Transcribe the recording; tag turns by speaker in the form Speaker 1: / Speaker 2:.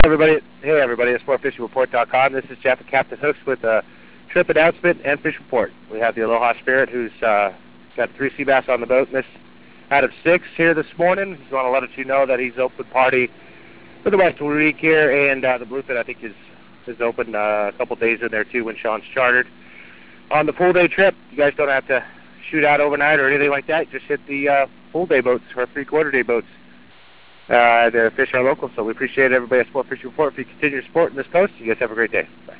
Speaker 1: Everybody at SportFishingReport.com. This is Jeff at Captain Hooks with a trip announcement and fish report. We have the Aloha Spirit, who's got 3 sea bass on the boat out of 6 here this morning. Just want to let you know that he's open party for the Western week here, and the Bluefin, I think, is open a couple days in there too when Sean's chartered. On the full day trip, you guys don't have to shoot out overnight or anything like that. Just hit the full day boats or 3/4 day boats. The fish are local, so we appreciate everybody at Sport Fishing Report. If you continue your support in this post, you guys have a great day. Bye.